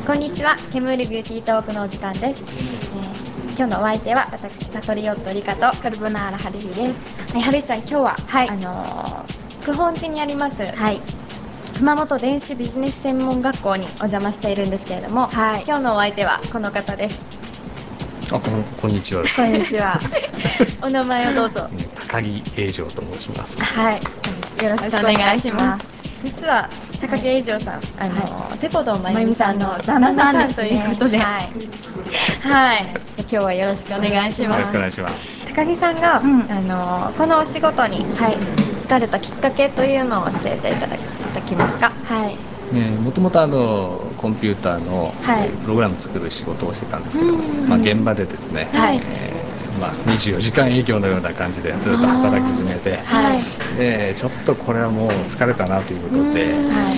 こんにちは、煙ビューティートークのお時間です。今日のお相手は私、パトリオットリカとカルボナーラハルヒです。 はるちゃん、今日は、九本寺にあります、熊本電子ビジネス専門学校にお邪魔しているんですけれども、今日のお相手はこの方です。 こんにちは。 こんにちは。 お名前をどうぞ。 高木栄丈と申します。 よろしくお願いします。実は高木栄丈さん、セポドンまゆみさんの旦那さんということで、今日はよろしくお願いします。 よろしくお願いします。 高木さんが、このお仕事に疲れたきっかけというのを教えていただけますか？ もともとコンピューターのプログラム作る仕事をしてたんですけども、現場でですね、24時間営業のような感じでずっと働き詰めて、でちょっとこれはもう疲れたなということで、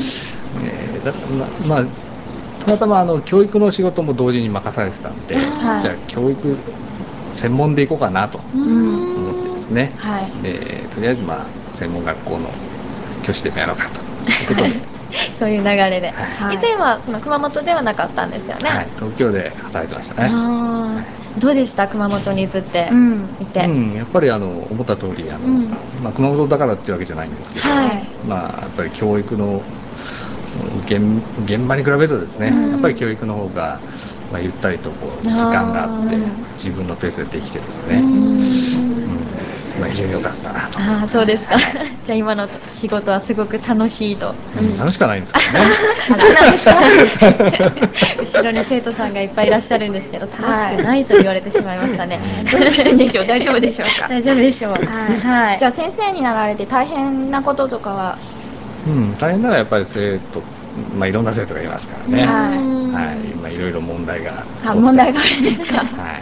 たまたま教育の仕事も同時に任されてたんで、じゃあ教育専門でいこうかなと思ってですね、でとりあえず専門学校の教師でもやろうかということでそういう流れで、以前はその熊本ではなかったんですよね。 東京で働いてましたね。 どうでした？熊本に移っていて。 やっぱり思った通り熊本だからっていうわけじゃないんですけど、やっぱり教育の現場に比べるとですね、やっぱり教育の方がゆったりと時間があって自分のペースでできてですね、非常に良かったなと。 そうですか。じゃあ今の仕事はすごく楽しいと。 楽しくはないんですけどね。 そうなんですか。後ろに生徒さんがいっぱいいらっしゃるんですけど、楽しくないと言われてしまいましたね。 どうするんでしょう。大丈夫でしょうか。 大丈夫でしょう。 じゃあ先生になられて大変なこととかは？ 大変なのはやっぱり生徒、いろんな生徒がいますからね。いろいろ問題があるんですか。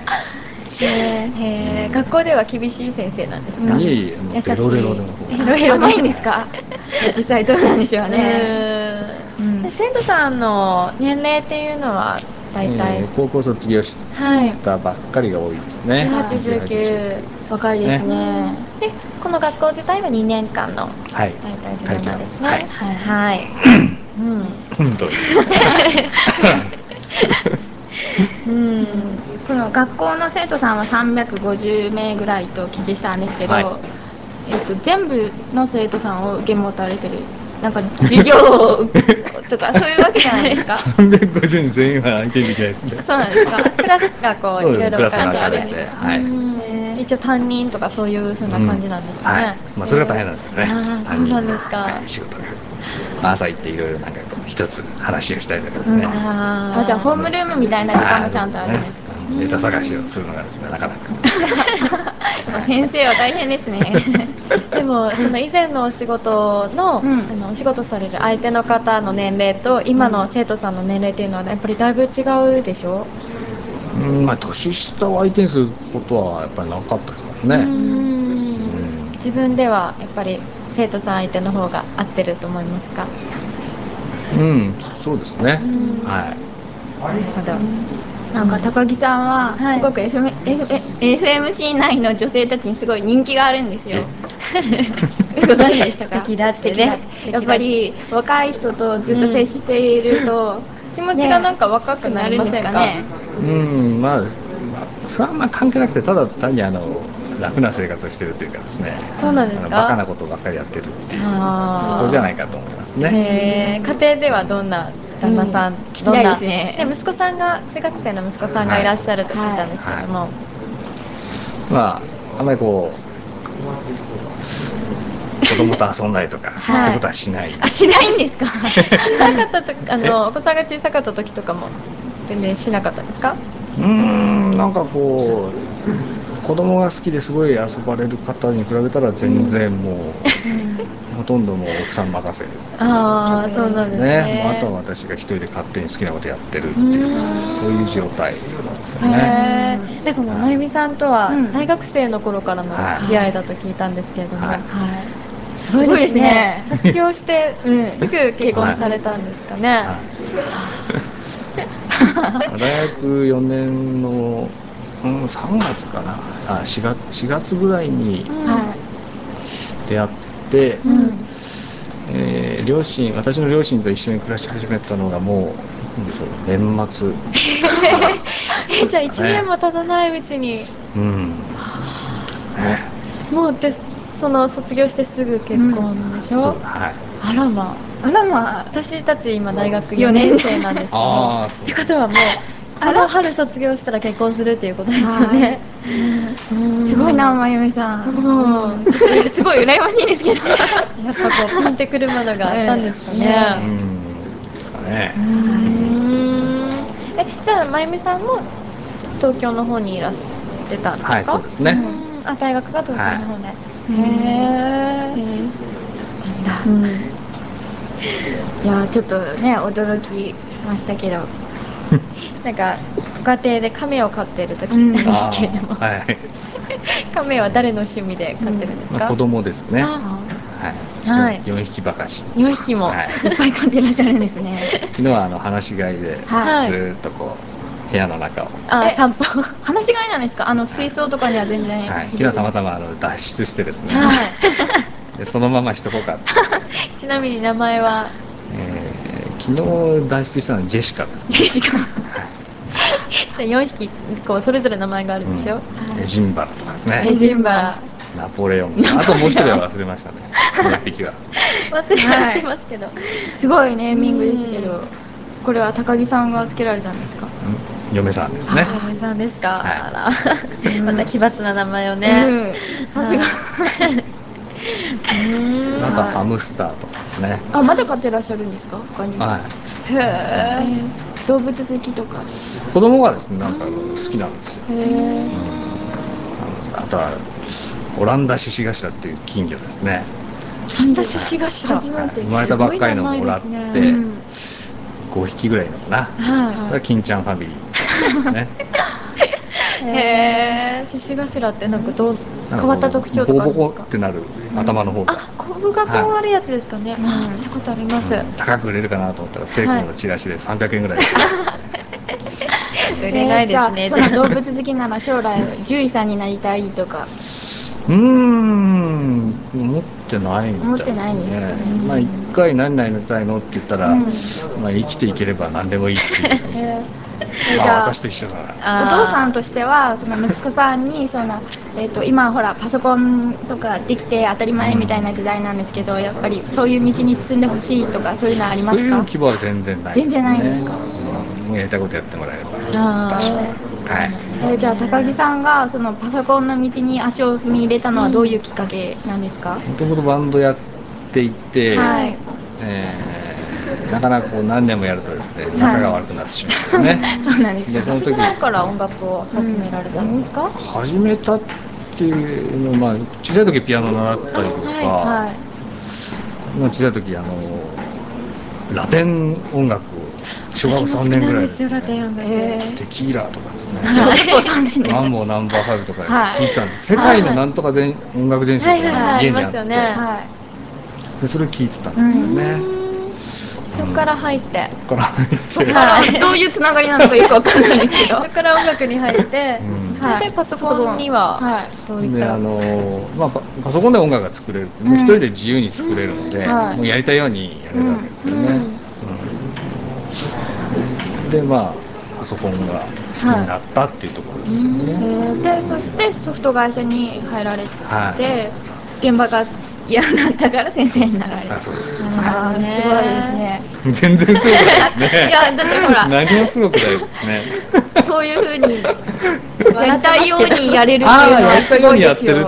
学校では厳しい先生なんですか？ いい優しい。 デロデロの方甘いんですか。実際どうなんでしょうね。 生徒さんの年齢っていうのは大体、 高校卒業したばっかりが多いですね。 18、19、 若いですね。 でこの学校自体は2年間の大体授業なんですね。 どうですこの学校の生徒さんは350名ぐらいとお聞きしたんですけど、全部の生徒さんを受け持たれてる、なんか授業とかそういうわけじゃないですか。 350人全員は相手にできないですね。 そうなんですか。 クラスがこういろいろ分かれてあるんですか？一応担任とかそういう風な感じなんですかね。 それが大変なんですよね。 そうなんですか。 仕事が朝行っていろいろ一つ話をしたりとかですね。 じゃあホームルームみたいな時間もちゃんとあるんですか？ ネタ探しをするのがですね、なかなか先生は大変ですね。 でもその以前のお仕事の、お仕事される相手の方の年齢と今の生徒さんの年齢っていうのはやっぱりだいぶ違うでしょ？ 年下を相手にすることはやっぱりなかったですからね。 自分ではやっぱり生徒さん相手の方が合ってると思いますか？ そうですね。 なるほど。 なんか高木さんはすごく FMC 内の女性たちにすごい人気があるんですよ。ご存知でしたか？ 素敵だってね。 やっぱり若い人とずっと接していると、 気持ちがなんか若くなりませんか？ それは関係なくて、ただ単に楽な生活をしてるというかですね。 そうなんですか？ バカなことばっかりやってるっていう、そこじゃないかと思いますね。 家庭ではどんな旦那さん、 聞きたいですね。 息子さんが中学生の息子さんがいらっしゃると聞いたんですけども、 あんまり子供と遊んだりとか、そういうことはしない。 しないんですか？ 小さかった時、お子さんが小さかった時とかも全然しなかったんですか？ なんか子供が好きですごい遊ばれる方に比べたら全然もう、ほとんどもう奥さん任せですね。あとは私が一人で勝手に好きなことやってるっていう、そういう状態ですよね。 なんかもうまゆみさんとは大学生の頃からの付き合いだと聞いたんですけれども、すごいですね。卒業してすぐ結婚されたんですかね。 大学4年の、3月かな、4月ぐらいに出会って、 私の両親と一緒に暮らし始めたのがもうなんでしょう、年末じゃあ1年も経たないうちにですね。 もうその卒業してすぐ結婚でしょ。 はい。 あらまあ、私たち今大学4年生なんですけど、ってことはもうこの春卒業したら結婚するっていうことですよね。 すごいな、まゆみさん。ちょっとすごい羨ましいんですけど。 やっぱこうピンってくるものがあったんですかね。 ですかね。 じゃあまゆみさんも東京の方にいらしてたんですか？ はい、そうですね。 大学が東京の方で。 なんだ。いやちょっとね驚きましたけど。 なんかご家庭で亀を飼っていると聞いたんですけれども、亀は誰の趣味で飼ってるんですか？ 子供ですね。はい。4匹ばかし。 4匹もいっぱい飼ってらっしゃるんですね。 昨日は放し飼いでずっとこう部屋の中を散歩。 放し飼いなんですか？水槽とかには全然。 昨日はたまたま脱出してですね。でそのまましとこうかって。 ちなみに名前は？ 昨日脱出したのはジェシカですね。 ジェシカ。じゃあ4匹こうそれぞれ名前があるでしょ。 エジンバラとかですね。 エジンバラ、 ナポレオン、あともう一人は忘れましたね。もう一匹は忘れてますけど、 すごいネーミングですけど、これは高木さんがつけられたんですか？ 嫁さんですね。 嫁さんですか？あら、また奇抜な名前をね。 さすが。 あとはハムスターとかですね。 まだ飼ってらっしゃるんですか？他にも。へえ。動物好きとか。 子供がですね、なんか好きなんですよ。あとはオランダ獅子頭っていう金魚ですね。 オランダ獅子頭、 生まれたばっかりのもらって5匹ぐらいのかな。それは金ちゃんファミリーね。 へえ。獅子頭ってなんか変わった特徴とかあるんですか？ ボコボコってなる頭の方が。 コブがこうあるやつですかね。見たことあります。 高く売れるかなと思ったらセイコーのチラシで300円ぐらい。 売れないですね。 じゃあ動物好きなら将来獣医さんになりたいとか。 思ってないみたいですね。 思ってないんですかね。 まあ一回何になりたいのって言ったら、まあ生きていければ何でもいいっていう。じゃあ私と一緒だな。 お父さんとしてはその息子さんに今ほらパソコンとかできて当たり前みたいな時代なんですけど、やっぱりそういう道に進んでほしいとかそういうのありますか？ そういう希望は全然ないですね。 全然ないんですか？ もうやりたいことやってもらえれば私は。 じゃあ高木さんがそのパソコンの道に足を踏み入れたのはどういうきっかけなんですか？ もともとバンドやっていて、なかなかこう何年もやるとですね、仲が悪くなってしまうんですよね。 そうなんですか。 いつぐらいから音楽を始められたんですか？ 始めたっていうのは、小さい時ピアノ習ったりとか、小さい時ラテン音楽を小学校3年ぐらいですね。テキーラとかですね。マンボウナンバー5とか聴いてたんです。世界のなんとか音楽全集が家にあって、それ聴いてたんですよね。 そこから入って、 どういうつながりなのかよくわかんないんですけど、 そこから音楽に入って、でパソコンにはどういった？ パソコンで音楽が作れる、一人で自由に作れるので、もうやりたいようにやれるわけですよね。でパソコンが好きになったっていうところですよね。 でそしてソフト会社に入られて、現場が嫌になったから先生になられた。 そうです。 すごいですね。 全然すごくないですね。 いやだってほら何もすごくないですね。 そういう風にやりたいようにやれるっていうのはすごいですよ。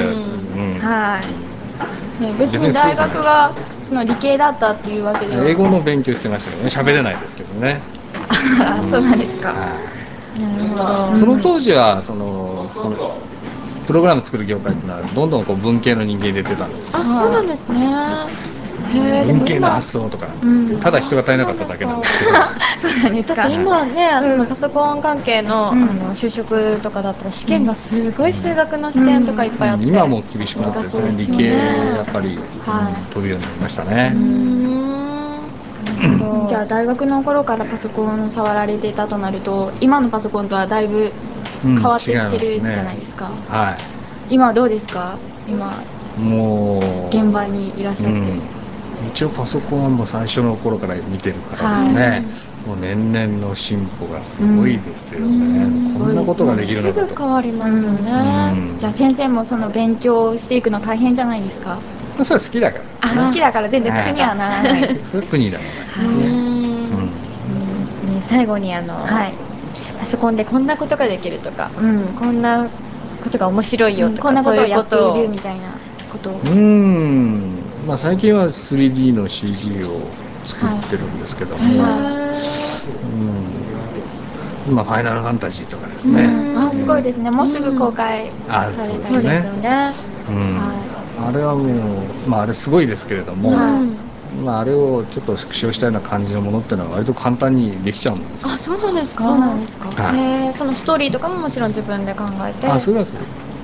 別に大学がその理系だったっていうわけでは。 英語の勉強してましたけどね、喋れないですけどね。 そうなんですか。 その当時はプログラム作る業界っていうのはどんどんこう文系の人間で出てたんですよ。 そうなんですね。 文系の発想とか、ただ人が足りなかっただけなんですけど。 そうなんですか。 だって今ね、そのパソコン関係の就職とかだったら試験がすごい数学の視点とかいっぱいあって、 今も厳しくなってですね、理系やっぱり飛ぶようになりましたね。 じゃあ大学の頃からパソコン触られてたとなると、今のパソコンとはだいぶ変わってきてるじゃないですか。今はどうですか？今もう現場にいらっしゃって。 一応パソコンはもう最初の頃から見てるからですね、もう年々の進歩がすごいですよね、こんなことができるのかと。 すぐ変わりますよね。 じゃあ先生もその勉強していくの大変じゃないですか？ それは好きだからですね。 好きだから全然苦にはならない。 それは苦にならないですね。 最後にパソコンでこんなことができるとか、こんなことが面白いよとか、 こんなことをやっているみたいなことを。 まあ最近は 3D の CG を作ってるんですけども、まあファイナルファンタジーとかですね。 すごいですね。もうすぐ公開されたりそうですよね。 あれはもう、まああれすごいですけれども、まああれをちょっと縮小したような感じのものっていうのは割と簡単にできちゃうんですよ。 あ、そうなんですか。 そうなんですか。 そのストーリーとかももちろん自分で考えて。 それはそう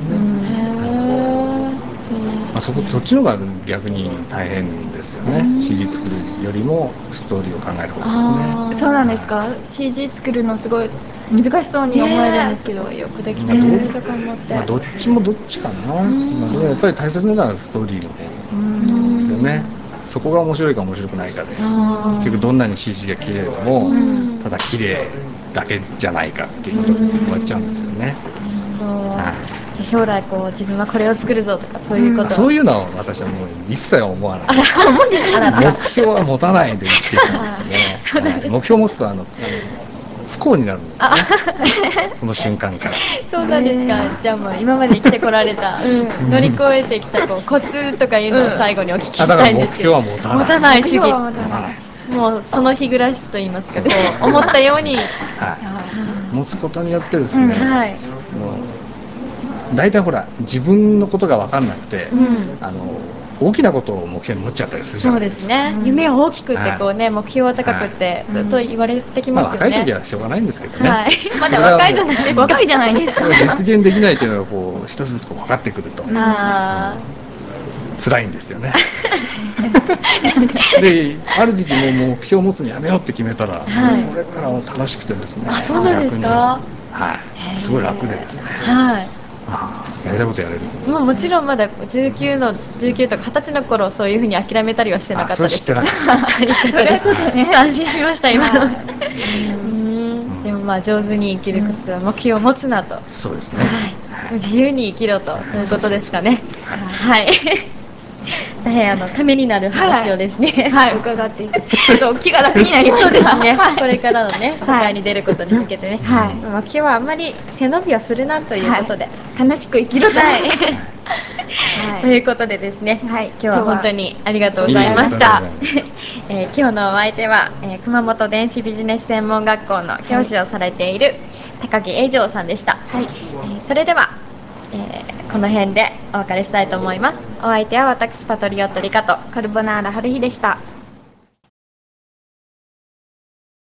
ですね。そっちの方が逆に大変ですよね。CG 作るよりもストーリーを考える方ですね。 そうなんですか。CG 作るのすごい難しそうに思えるんですけど、 よくできてるとか思って。 まあどっちもどっちかな。でもやっぱり大切なのはストーリーの方ですよね。そこが面白いか面白くないかで、結局どんなに CG が綺麗でも、ただ綺麗だけじゃないかっていうことで終わっちゃうんですよね。 じゃあ将来こう自分はこれを作るぞとかそういうこと。 そういうのは私はもう一切思わない。目標は持たないで生きてきたんですね。目標を持つと不幸になるんですよね。その瞬間から。 そうなんですか。じゃあもう今まで生きてこられた、乗り越えてきたコツとかいうのを最後にお聞きしたいんですけど。 だから目標は持たない。 主義。もうその日暮らしと言いますか、こう思ったように持つことによってですね。大体ほら自分のことが分かんなくて、大きなことを目標に持っちゃったりするじゃないですか。 そうですね。夢を大きくってこうね、目標は高くってずっと言われてきますよね。 若い時はしょうがないんですけどね。 まだ若いじゃないですか。 若いじゃないですか。 実現できないというのがこう一つずつ分かってくると。辛いんですよね。で、ある時期もう目標を持つのやめようって決めたら、これからは楽しくてですね。 そうなんですか。 すごい楽でですね。やりたいことやれるんです。 もちろんまだ19とか20歳の頃そういうふうに諦めたりはしてなかったです。 それはそうですね。安心しました今の。でもまあ上手に生きるコツは目標を持つなと。 そうですね。 自由に生きろと、そういうことですかね。はい。大変ためになる話をですね。 伺ってちょっと気が楽になりました。 そうですね。これからのね、世界に出ることに向けてね。目標はあんまり背伸びはするなということで、 楽しく生きろと。 ということでですね。今日は本当にありがとうございました。今日のお相手は熊本電子ビジネス専門学校の教師をされている高木栄丈さんでした。それではこの辺でお別れしたいと思います。お相手は私パトリオットリカとカルボナーラ春日でした。